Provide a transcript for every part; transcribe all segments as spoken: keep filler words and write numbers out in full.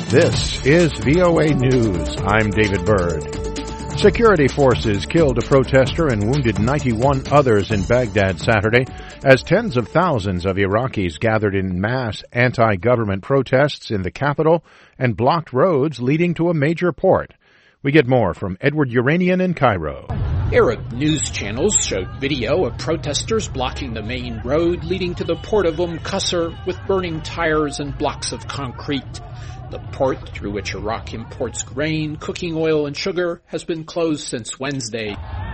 This is V O A News. I'm David Byrd. Security forces killed a protester and wounded ninety-one others in Baghdad Saturday as tens of thousands of Iraqis gathered in mass anti-government protests in the capital and blocked roads leading to a major port. We get more from Edward Uranian in Cairo. Arab news channels showed video of protesters blocking the main road leading to the port of Umm Qasr with burning tires and blocks of concrete. The port, through which Iraq imports grain, cooking oil, and sugar, has been closed since Wednesday.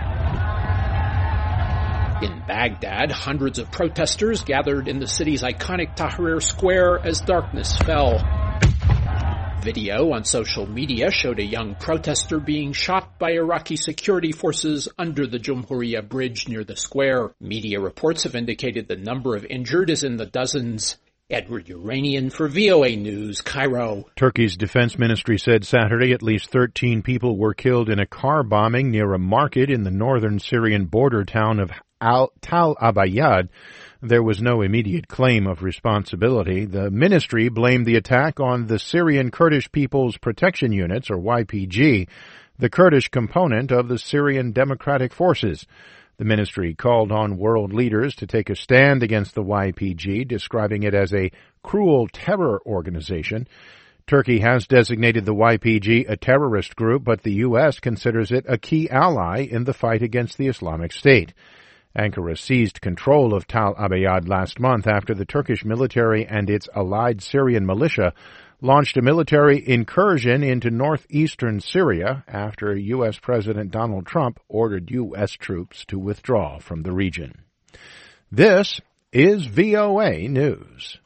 In Baghdad, hundreds of protesters gathered in the city's iconic Tahrir Square as darkness fell. Video on social media showed a young protester being shot by Iraqi security forces under the Jumhuriya bridge near the square. Media reports have indicated the number of injured is in the dozens. Edward Uranian for V O A News, Cairo. Turkey's defense ministry said Saturday at least thirteen people were killed in a car bombing near a market in the northern Syrian border town of Al- Tal Abayad. There was no immediate claim of responsibility. The ministry blamed the attack on the Syrian Kurdish People's Protection Units, or Y P G, the Kurdish component of the Syrian Democratic Forces. The ministry called on world leaders to take a stand against the Y P G, describing it as a cruel terror organization. Turkey has designated the Y P G a terrorist group, but the U S considers it a key ally in the fight against the Islamic State. Ankara seized control of Tal Abayad last month after the Turkish military and its allied Syrian militia launched a military incursion into northeastern Syria after U S. President Donald Trump ordered U S troops to withdraw from the region. This is V O A News.